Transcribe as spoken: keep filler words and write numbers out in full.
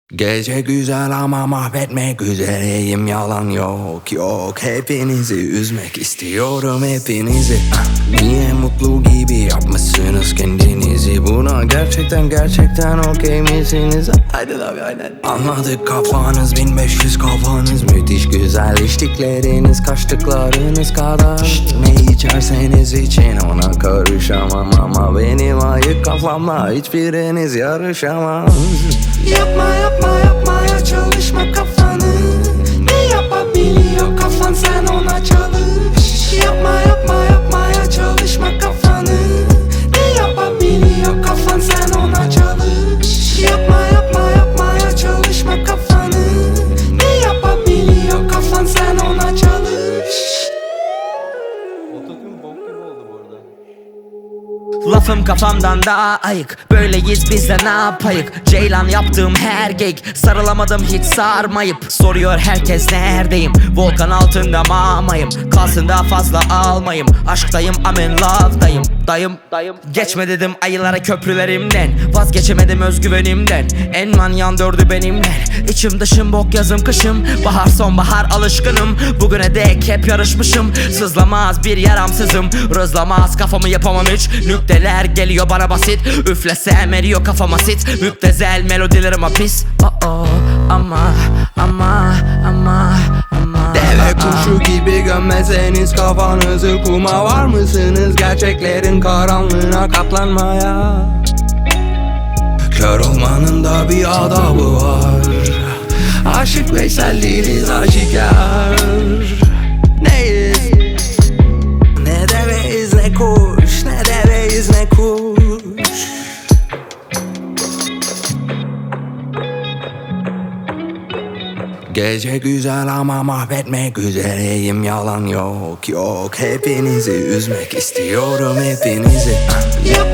Gece güzel ama mahvetmek üzereyim, yalan yok yok. Hepinizi üzmek istiyorum, hepinizi. Niye mutlu gibi yapmışsınız kendinizi? Buna gerçekten gerçekten okey misiniz? Aynen abi, aynen. Anladık, kafanız bin beş yüz, kafanız müthiş güzel. İçtikleriniz kaçtıklarınız kadar. Şşt. Ne içerseniz için ona karışamam, ama benim ayık kafamla hiçbiriniz yarışamaz. Yapma yapma yapmaya çalışma kafanı. Ne yapabiliyor kafan, sen ona çalış. Yapma yapma yapmaya çalışma kafanı. Ne yapabiliyor kafan, sen ona çalış. Yapma yapma yapmaya çalışma kafanı. Ne yapabiliyor kafan, sen ona çalış. Ototune bok gibi oldu bu arada. Lafım kafamdan daha ayık, böyleyiz biz de ne yapayık? Ceylan yaptığım her geyik, sarılamadım hiç sarmayıp. Soruyor herkes neredeyim, volkan altında mamayım. Kalsın daha fazla almayım, aşktayım I'm in love'dayım. Dayım, dayım geçme dedim ayılara köprülerimden. Vazgeçemedim özgüvenimden, en manyan dördü benimle. İçim dışım bok, yazım kışım, bahar sonbahar alışkınım. Bugüne dek hep yarışmışım, sızlamaz bir yaramsızım. Rızlamaz kafamı yapamam hiç, nükteler geliyor bana basit. Üflesem eriyor kafama sit, müptezel melodilerim pis. Oh oh ama ama ama ama. Deve kuşu gibi gömmeseniz kafanızı kuma, var mısınız gerçeklerin karanlığına katlanmaya? Kör olmanın da bir adabı var. Aşık Veysel değiliz aşikar. Neyiz? Ne deveyiz ne kuş, ne deveyiz ne kuş. Gece güzel ama mahvetmek üzereyim, yalan yok yok. Hepinizi üzmek istiyorum, hepinizi. Yapma